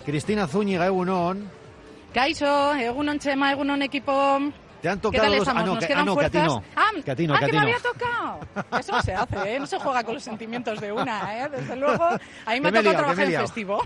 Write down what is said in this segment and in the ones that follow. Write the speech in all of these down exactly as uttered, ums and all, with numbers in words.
Cristina Zúñiga, egunon. Kaixo, egunon Chema, egunon equipo. ¿Te han tocado ¿Qué tal dos? estamos? Ah, no, ¿Nos que, quedan ah, no, fuerzas? que a ti no. Ah, que a ti no, ah, que a que ti me no. había tocado. Eso no se hace, ¿eh? No se juega con los sentimientos de una, ¿eh? Desde luego, a mí me ha me he tocado liado, trabajar me he en liado. festivo.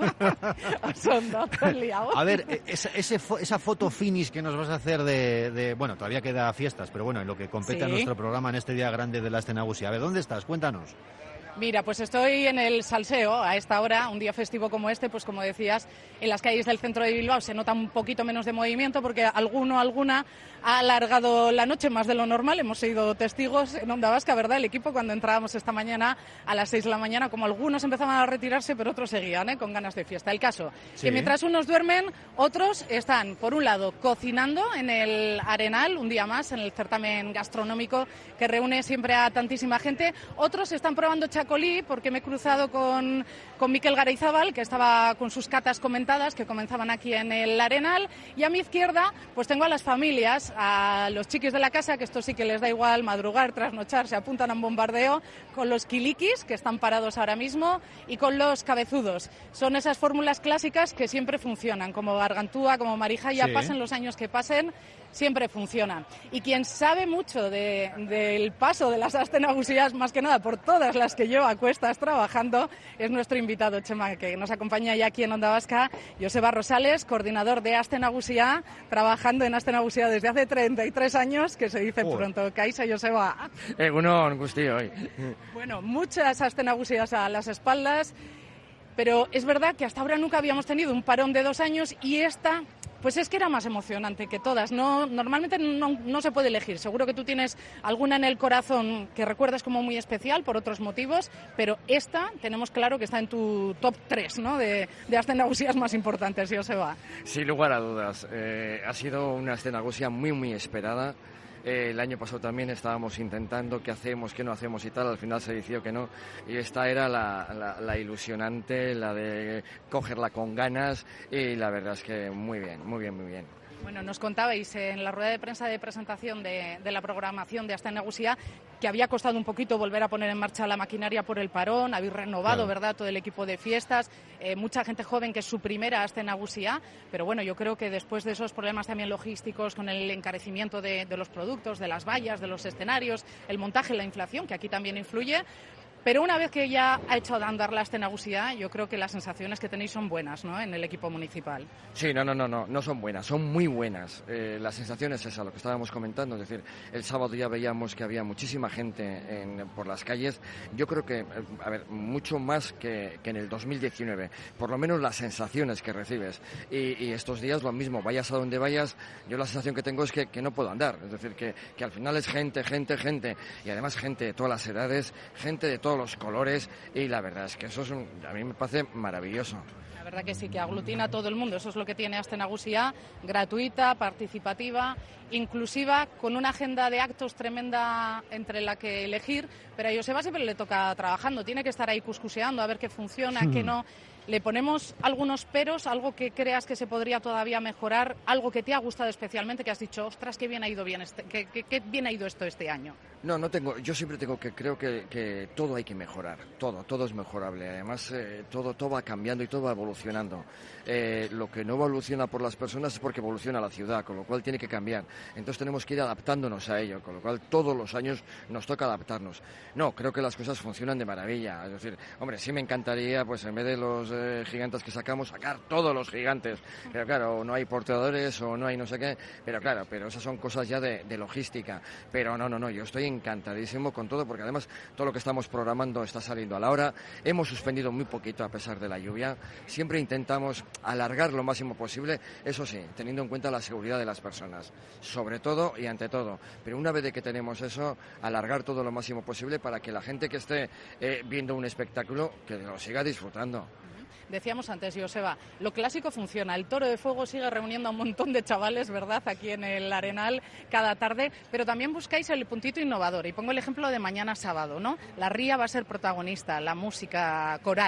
Son dos, te he liado. A ver, esa, ese, esa foto finish que nos vas a hacer de, de... Bueno, todavía queda fiestas, pero bueno, en lo que compete a Sí. nuestro programa en este día grande de la Aste Nagusia. A ver, ¿dónde estás? Cuéntanos. Mira, pues estoy en el Salseo a esta hora, un día festivo como este, pues como decías, en las calles del centro de Bilbao se nota un poquito menos de movimiento porque alguno, alguna ha alargado la noche más de lo normal. Hemos sido testigos en Onda Vasca, ¿verdad? El equipo cuando entrábamos esta mañana a las seis de la mañana, como algunos empezaban a retirarse, pero otros seguían, ¿eh? Con ganas de fiesta. El caso, Sí. que mientras unos duermen, otros están, por un lado, cocinando en el Arenal, un día más, en el certamen gastronómico que reúne siempre a tantísima gente. Otros están probando chacolí, porque me he cruzado con, con Mikel Garayzábal, que estaba con sus catas comentadas, que comenzaban aquí en el Arenal. Y a mi izquierda, pues tengo a las familias, a los chiquis de la casa, que esto sí que les da igual madrugar, trasnochar, se apuntan a un bombardeo, con los kilikis, que están parados ahora mismo, y con los cabezudos. Son esas fórmulas clásicas que siempre funcionan, como Gargantúa, como Marijaya, Sí. pasen los años que pasen, siempre funcionan. Y quien sabe mucho de, del paso de las Aste Nagusías, más que nada por todas las que lleva a cuestas trabajando, es nuestro invitado, Chema, que nos acompaña ya aquí en Onda Vasca, Joseba Rosales, coordinador de Aste Nagusia, trabajando en Aste Nagusia desde hace treinta y tres años, que se dice Oh. pronto. Kaisa, Joseba. Egunon, guztioi. hoy. Bueno, muchas Aste Nagusías a las espaldas, pero es verdad que hasta ahora nunca habíamos tenido un parón de dos años y esta... Pues es que era más emocionante que todas. No, normalmente no, no se puede elegir. Seguro que tú tienes alguna en el corazón que recuerdas como muy especial por otros motivos, pero esta tenemos claro que está en tu top tres, ¿no? De, de Aste Nagusías más importantes, Joseba. Sin lugar a dudas, eh, ha sido una Aste Nagusia muy, muy esperada. Eh, el año pasado también estábamos intentando qué hacemos, qué no hacemos y tal, al final se decidió que no, y esta era la, la, la ilusionante, la de cogerla con ganas, y la verdad es que muy bien, muy bien, muy bien. Bueno, nos contabais en la rueda de prensa de presentación de, de la programación de Aste Nagusia que había costado un poquito volver a poner en marcha la maquinaria por el parón, habéis renovado, Claro. ¿verdad?, todo el equipo de fiestas, eh, mucha gente joven que es su primera Aste Nagusia, pero bueno, yo creo que después de esos problemas también logísticos con el encarecimiento de, de los productos, de las vallas, de los escenarios, el montaje, la inflación, que aquí también influye. Pero una vez que ya ha hecho andar la Aste Nagusia, yo creo que las sensaciones que tenéis son buenas, ¿no?, en el equipo municipal. Sí, no, no, no, no, no son buenas, son muy buenas. Eh, la sensación es esa, lo que estábamos comentando, es decir, el sábado ya veíamos que había muchísima gente en, por las calles. Yo creo que, a ver, mucho más que, que en el dos mil diecinueve, por lo menos las sensaciones que recibes. Y, y estos días lo mismo, vayas a donde vayas, yo la sensación que tengo es que, que no puedo andar, es decir, que, que al final es gente, gente, gente, y además gente de todas las edades, gente de todos los colores, y la verdad es que eso es un, a mí me parece maravilloso. La verdad que sí, que aglutina a todo el mundo. Eso es lo que tiene Aste Nagusia, gratuita, participativa, inclusiva, con una agenda de actos tremenda entre la que elegir, pero a Joseba siempre le toca trabajando, tiene que estar ahí cuscuseando a ver qué funciona, Hmm. qué no. Le ponemos algunos peros, algo que creas que se podría todavía mejorar, algo que te ha gustado especialmente, que has dicho, ostras, qué bien ha ido bien este, qué, qué, qué bien ha ido esto este año. No, no tengo, yo siempre tengo que, creo que, que todo hay que mejorar, todo, todo es mejorable, además eh, todo, todo va cambiando y todo va evolucionando. Eh, lo que no evoluciona por las personas es porque evoluciona la ciudad, con lo cual tiene que cambiar. Entonces tenemos que ir adaptándonos a ello, con lo cual todos los años nos toca adaptarnos. No, creo que las cosas funcionan de maravilla, es decir, hombre, sí me encantaría, pues en vez de los eh, gigantes que sacamos, sacar todos los gigantes, pero claro, no hay porteadores o no hay no sé qué, pero claro, pero esas son cosas ya de, de logística, pero no, no, no, yo estoy encantadísimo con todo, porque además todo lo que estamos programando está saliendo a la hora. Hemos suspendido muy poquito a pesar de la lluvia. Siempre intentamos alargar lo máximo posible, eso sí, teniendo en cuenta la seguridad de las personas, sobre todo y ante todo. Pero una vez de que tenemos eso, alargar todo lo máximo posible para que la gente que esté eh, viendo un espectáculo, que lo siga disfrutando. Decíamos antes, Joseba, lo clásico funciona. El Toro de Fuego sigue reuniendo a un montón de chavales, ¿verdad?, aquí en el Arenal cada tarde, pero también buscáis el puntito innovador. Y pongo el ejemplo de mañana sábado, ¿no? La ría va a ser protagonista, la música coral.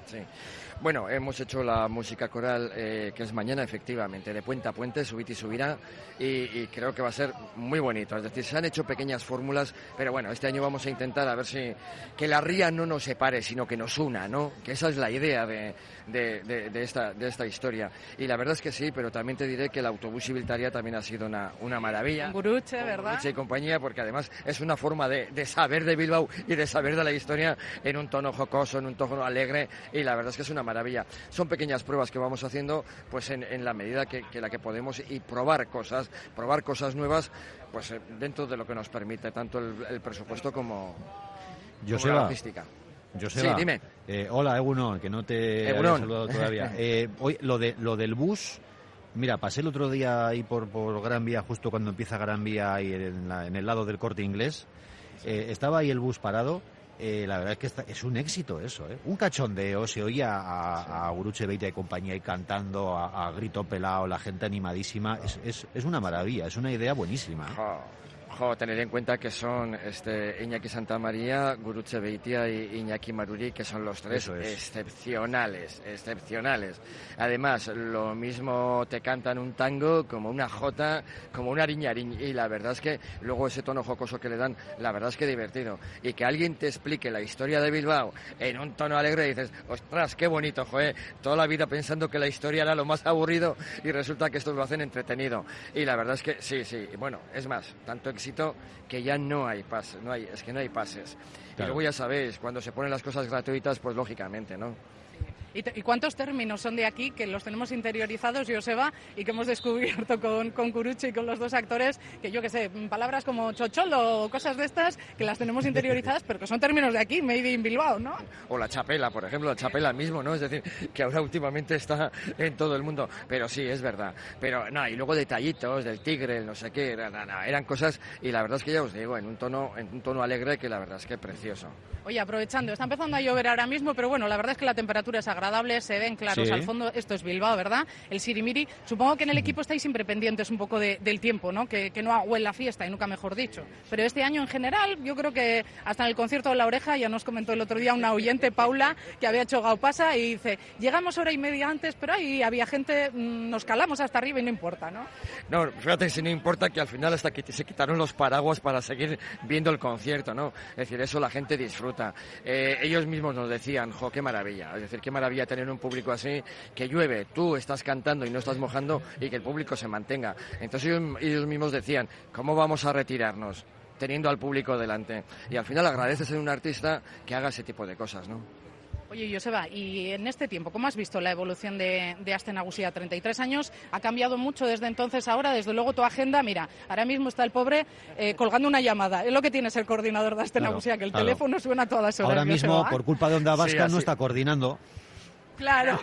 Sí. Bueno, hemos hecho la música coral eh, que es mañana, efectivamente, de puente a puente, subit y subirá, y, y creo que va a ser muy bonito. Es decir, se han hecho pequeñas fórmulas, pero bueno, este año vamos a intentar a ver si que la ría no nos separe, sino que nos una, ¿no? Que esa es la idea de, de, de, de, esta, de esta historia. Y la verdad es que sí, pero también te diré que el autobús Ibiltaria también ha sido una, una maravilla. Guruche, ¿verdad? Guruche y compañía, porque además es una forma de, de saber de Bilbao y de saber de la historia en un tono jocoso, en un tono alegre, y la verdad es que es una maravilla. Son pequeñas pruebas que vamos haciendo pues en, en la medida que, que la que podemos, y probar cosas, probar cosas nuevas, pues dentro de lo que nos permite tanto el, el presupuesto como, como la logística. Joseba, sí, dime. Eh, hola, Egunon, que no te Egunon. había saludado todavía. Eh, hoy, lo, de, lo del bus, mira, pasé el otro día ahí por, por Gran Vía, justo cuando empieza Gran Vía, ahí en, la, en el lado del Corte Inglés. Eh, estaba ahí el bus parado. Eh, la verdad es que está, es un éxito eso, ¿eh? Un cachondeo, se oía a, a Guruche Beitia y compañía y cantando a, a grito pelado, la gente animadísima. Es, es, es una maravilla, es una idea buenísima. Oh. Jo, tener en cuenta que son este Iñaki Santamaría, Guruche Beitia y Iñaki Maruri, que son los tres es. excepcionales, excepcionales. Además, lo mismo te cantan un tango como una jota, como una riñariñ, y la verdad es que luego ese tono jocoso que le dan, la verdad es que divertido. Y que alguien te explique la historia de Bilbao en un tono alegre y dices, ostras, qué bonito, joder, toda la vida pensando que la historia era lo más aburrido y resulta que estos lo hacen entretenido. Y la verdad es que sí, sí, bueno, es más, tanto éxito que ya no hay pases, no hay, es que no hay pases. Claro. Y luego ya sabéis, cuando se ponen las cosas gratuitas, pues lógicamente, ¿no? ¿Y, te, ¿Y cuántos términos son de aquí que los tenemos interiorizados, Joseba, y que hemos descubierto con, con Guruche y con los dos actores, que yo qué sé, palabras como chocholo o cosas de estas, que las tenemos interiorizadas, pero que son términos de aquí, made in Bilbao, ¿no? O la chapela, por ejemplo, la chapela mismo, ¿no? Es decir, que ahora últimamente está en todo el mundo, pero sí, es verdad. Pero no, y luego detallitos del tigre, no sé qué, no, no, eran cosas, y la verdad es que ya os digo, en un tono, en un tono alegre, que la verdad es que precioso. Oye, aprovechando, está empezando a llover ahora mismo, pero bueno, la verdad es que la temperatura es agradable, se ven claros sí. Al fondo, esto es Bilbao, ¿verdad? El sirimiri. Supongo que en el equipo estáis siempre pendientes un poco de, del tiempo, ¿no? Que, que no huele la fiesta, y nunca mejor dicho. Pero este año en general, yo creo que hasta en el concierto de La Oreja, ya nos comentó el otro día una oyente, Paula, que había hecho gaupasa, y dice, llegamos hora y media antes, pero ahí había gente, nos calamos hasta arriba y no importa, ¿no? No, fíjate, si no importa que al final hasta que se quitaron los paraguas para seguir viendo el concierto, ¿no? Es decir, eso la gente disfruta. Eh, ellos mismos nos decían, jo, qué maravilla, es decir, qué maravilla tener un público así, que llueve, tú estás cantando y no estás mojando, y que el público se mantenga. Entonces ellos, ellos mismos decían, ¿cómo vamos a retirarnos teniendo al público delante? Y al final agradeces a un artista que haga ese tipo de cosas, ¿no? Oye, Joseba, y en este tiempo, ¿cómo has visto la evolución de, de Aste Nagusia? treinta y tres años, ha cambiado mucho desde entonces a ahora, desde luego tu agenda, mira, ahora mismo está el pobre eh, colgando una llamada, es lo que tiene ser coordinador de Aste Nagusia, claro, que el claro. teléfono suena a todas las horas. Ahora mismo, Joseba, por culpa de Onda Vasca, sí, no está coordinando. Claro.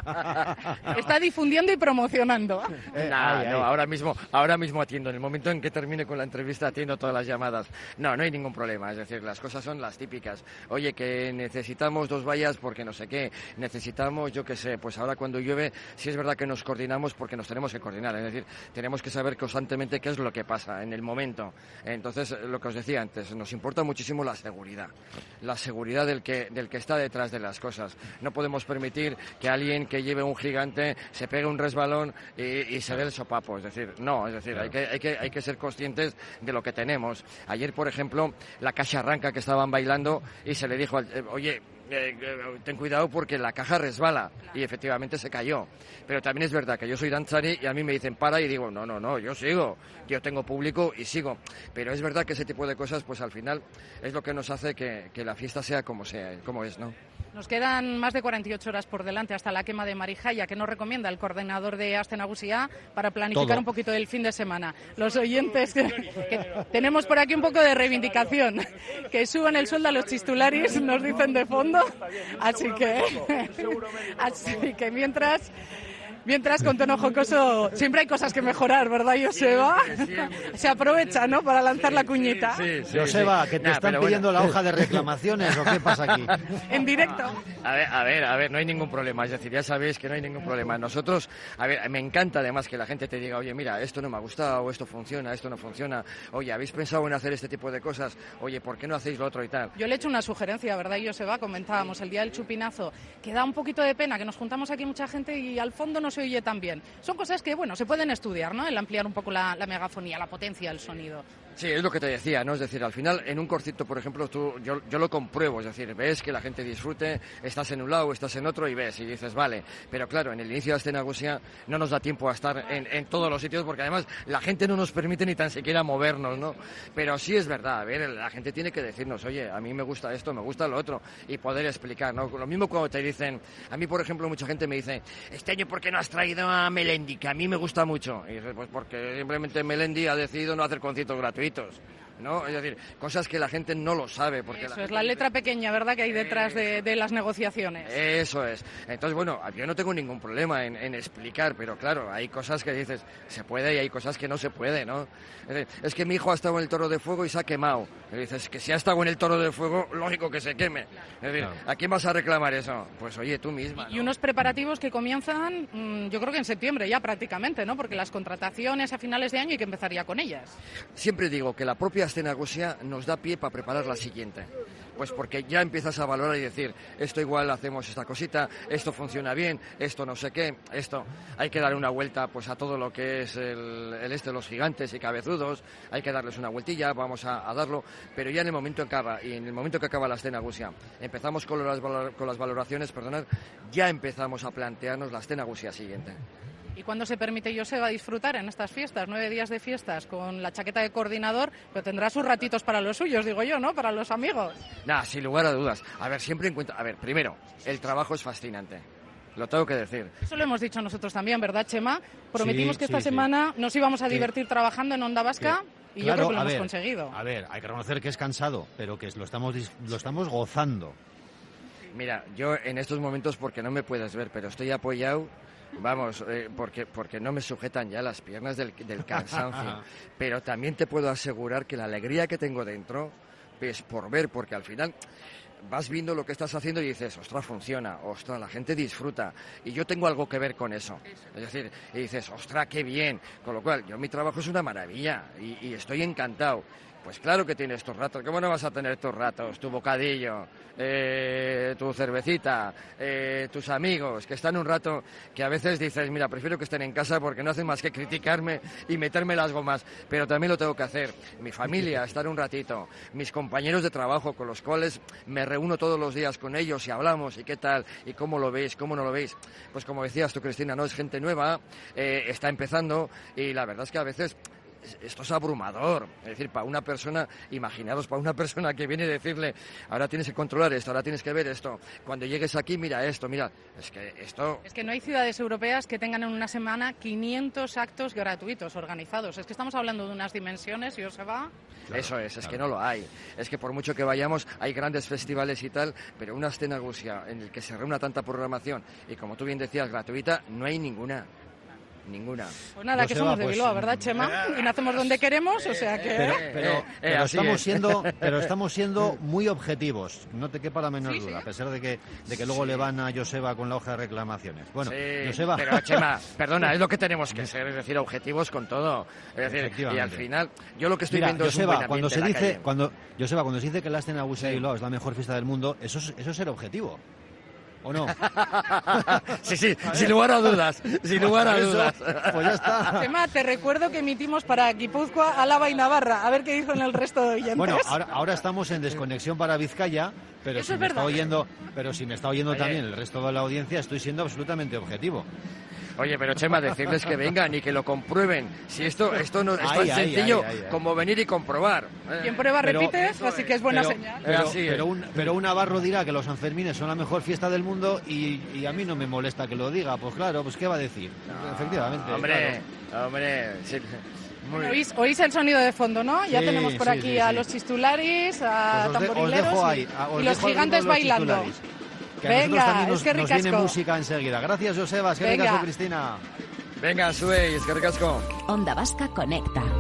Está difundiendo y promocionando. Eh, nah, ay, no, ay. ahora mismo, ahora mismo atiendo. En el momento en que termine con la entrevista atiendo todas las llamadas. No, no hay ningún problema. Es decir, las cosas son las típicas. Oye, que necesitamos dos vallas porque no sé qué. Necesitamos, yo qué sé, pues ahora cuando llueve, sí es verdad que nos coordinamos porque nos tenemos que coordinar. Es decir, tenemos que saber constantemente qué es lo que pasa en el momento. Entonces, lo que os decía antes, nos importa muchísimo la seguridad. La seguridad del que, del que está detrás de las cosas. No podemos permitir que alguien que lleve un gigante se pegue un resbalón y, y se dé el sopapo, es decir, no, es decir, claro. hay, que, hay, que, hay que ser conscientes de lo que tenemos. Ayer, por ejemplo, la Caixa Arranca, que estaban bailando, y se le dijo, eh, oye, Eh, eh, ten cuidado porque la caja resbala, y efectivamente se cayó. Pero también es verdad que yo soy danzari y a mí me dicen para y digo no, no, no, yo sigo, yo tengo público y sigo. Pero es verdad que ese tipo de cosas pues al final es lo que nos hace que, que la fiesta sea como sea, como es, ¿no? Nos quedan más de cuarenta y ocho horas por delante hasta la quema de Marijaya, que nos recomienda el coordinador de Aste Nagusia para planificar Todo. un poquito el fin de semana. Los oyentes, que, que tenemos por aquí un poco de reivindicación, que suban el sueldo a los chistularis, nos dicen de fondo, así que, así que mientras... Mientras, con tono jocoso, siempre hay cosas que mejorar, ¿verdad, Joseba? Siempre, siempre. Se aprovecha, ¿no?, para lanzar la cuñita. Sí, sí, Joseba, sí. ¿que te Nah, están pero pidiendo bueno. la hoja de reclamaciones o qué pasa aquí? En directo. A ver, a ver, a ver, no hay ningún problema. Es decir, ya sabéis que no hay ningún problema. Nosotros, a ver, me encanta además que la gente te diga, oye, mira, esto no me ha gustado, esto funciona, esto no funciona. Oye, ¿habéis pensado en hacer este tipo de cosas? Oye, ¿por qué no hacéis lo otro y tal? Yo le he hecho una sugerencia, ¿verdad, Joseba? Comentábamos el día del chupinazo, que da un poquito de pena, que nos juntamos aquí mucha gente y al fondo no se oye tan bien. Son cosas que, bueno, se pueden estudiar, ¿no?, el ampliar un poco la, la megafonía, la potencia del sonido. Sí, es lo que te decía, ¿no? Es decir, al final, en un concierto, por ejemplo, tú, yo, yo lo compruebo, es decir, ves que la gente disfrute, estás en un lado, estás en otro y ves, y dices, vale. Pero claro, en el inicio de la escena Gusia no nos da tiempo a estar en, en todos los sitios, porque además la gente no nos permite ni tan siquiera movernos, ¿no? Pero sí es verdad, a ver, la gente tiene que decirnos, oye, a mí me gusta esto, me gusta lo otro, y poder explicar, ¿no? Lo mismo cuando te dicen, a mí, por ejemplo, mucha gente me dice, este año, ¿por qué no has traído a Melendi? Que a mí me gusta mucho. Y dices, pues porque simplemente Melendi ha decidido no hacer conciertos gratuitos, ¿no? Es decir, cosas que la gente no lo sabe. Porque Eso la es la letra pequeña, ¿verdad?, que hay detrás de, de las negociaciones. Eso es. Entonces, bueno, yo no tengo ningún problema en, en explicar, pero claro, hay cosas que dices, se puede y hay cosas que no se puede, ¿no? Es decir, es que mi hijo ha estado en el Toro de Fuego y se ha quemado. Y dices, que si ha estado en el Toro de Fuego, lógico que se queme. Es decir, Claro. ¿a quién vas a reclamar eso? Pues oye, tú misma, ¿no? Y unos preparativos que comienzan, mmm, yo creo que en septiembre ya prácticamente, ¿no?, porque las contrataciones a finales de año hay que empezar ya con ellas. Siempre digo que la propia escena Gusia nos da pie para preparar la siguiente. Pues porque ya empiezas a valorar y decir, esto igual hacemos esta cosita, esto funciona bien, esto no sé qué, esto hay que darle una vuelta pues a todo lo que es el, el este de los gigantes y cabezudos, hay que darles una vueltilla, vamos a, a darlo, pero ya en el momento en que acaba, y en el momento que acaba la escena Gusia, empezamos con las, valor, con las valoraciones, perdonad, ya empezamos a plantearnos la escena Gusia siguiente. ¿Y cuándo se permite Joseba disfrutar en estas fiestas? Nueve días de fiestas con la chaqueta de coordinador, pero tendrá sus ratitos para los suyos, digo yo, ¿no?, para los amigos. Nada, sin lugar a dudas. A ver, siempre encuentra... A ver, primero, el trabajo es fascinante. Lo tengo que decir. Eso lo hemos dicho nosotros también, ¿verdad, Chema? Prometimos Sí, que esta sí, sí. semana nos íbamos a divertir que, trabajando en Onda Vasca que, y claro, yo creo que lo a hemos ver, conseguido. A ver, hay que reconocer que es cansado, pero que lo estamos, lo estamos gozando. Mira, yo en estos momentos, porque no me puedes ver, pero estoy apoyado, vamos, eh, porque, porque no me sujetan ya las piernas del, del cansancio. Pero también te puedo asegurar que la alegría que tengo dentro es por ver, porque al final vas viendo lo que estás haciendo y dices, ostras, funciona, ostras, la gente disfruta, y yo tengo algo que ver con eso. Es decir, y dices, ostras, qué bien. Con lo cual, yo mi trabajo es una maravilla y, y estoy encantado. Pues claro que tienes tus ratos. ¿Cómo no vas a tener tus ratos? Tu bocadillo, eh, tu cervecita, eh, tus amigos, que están un rato que a veces dices, mira, prefiero que estén en casa porque no hacen más que criticarme y meterme las gomas. Pero también lo tengo que hacer. Mi familia, estar un ratito. Mis compañeros de trabajo con los cuales me reúno todos los días con ellos y hablamos y qué tal, y cómo lo veis, cómo no lo veis. Pues como decías tú, Cristina, no es gente nueva, eh, está empezando y la verdad es que a veces... esto es abrumador, es decir, para una persona, imaginaros, para una persona que viene a decirle, ahora tienes que controlar esto, ahora tienes que ver esto, cuando llegues aquí, mira esto, mira, es que esto... Es que no hay ciudades europeas que tengan en una semana quinientos actos gratuitos organizados, es que estamos hablando de unas dimensiones, y se va... Claro, eso es, es claro. Que no lo hay, es que por mucho que vayamos, hay grandes festivales y tal, pero una escena Gusia en el que se reúna tanta programación, y como tú bien decías, gratuita, no hay ninguna. Ninguna. Pues nada, que somos de pues, Bilbao, ¿verdad, Chema? Y nacemos donde queremos, o sea que... Pero, pero, eh, pero eh, estamos es. siendo, pero estamos siendo muy objetivos, no te quepa la menor sí, duda, sí. a pesar de que, de que luego sí. le van a Joseba con la hoja de reclamaciones. Bueno, sí, Joseba... pero Chema, perdona, es lo que tenemos que ser, es decir, objetivos con todo. Es decir, y al final, yo lo que estoy Mira, viendo Joseba, es un buen cuando se ambiente en la dice, calle. cuando Joseba, cuando se dice que la escena Gusia Sí. de Bilbao es la mejor fiesta del mundo, eso es, eso es ser objetivo. ¿O no? sí, sí, sin lugar a dudas, sin lugar a Eso, dudas. pues ya está. Chema, te recuerdo que emitimos para Guipúzcoa, Álava y Navarra, a ver qué dicen el resto de oyentes. Bueno, ahora, ahora estamos en desconexión para Vizcaya, pero Eso si es me verdad. está oyendo, pero si me está oyendo Oye. también el resto de la audiencia, estoy siendo absolutamente objetivo. Oye, pero Chema, decirles que vengan y que lo comprueben. Si esto, esto no es Ay, tan ay, sencillo ay, ay, ay. como venir y comprobar. Eh, Quien prueba Pero- repite, eso así es. que es buena pero, señal. Pero, Así es. pero un, pero un navarro dirá que los Sanfermines son la mejor fiesta del mundo y, y a mí no me molesta que lo diga. Pues claro, pues ¿qué va a decir? Efectivamente. Hombre, claro. hombre. Sí. Muy bien. Oís, oís el sonido de fondo, ¿no? Ya Sí, tenemos por sí, aquí sí, a sí. los chistularis, a Pues os de- os tamborileros dejo y- ahí, a- os y los dejo al gigantes ritmo de los bailando. titulares. Que a Venga, nosotros también nos, es que nos viene ricasco. música enseguida. Gracias, Joseba. Es que Venga. ricasco, Cristina. Venga, sube, es que ricasco. Onda Vasca conecta.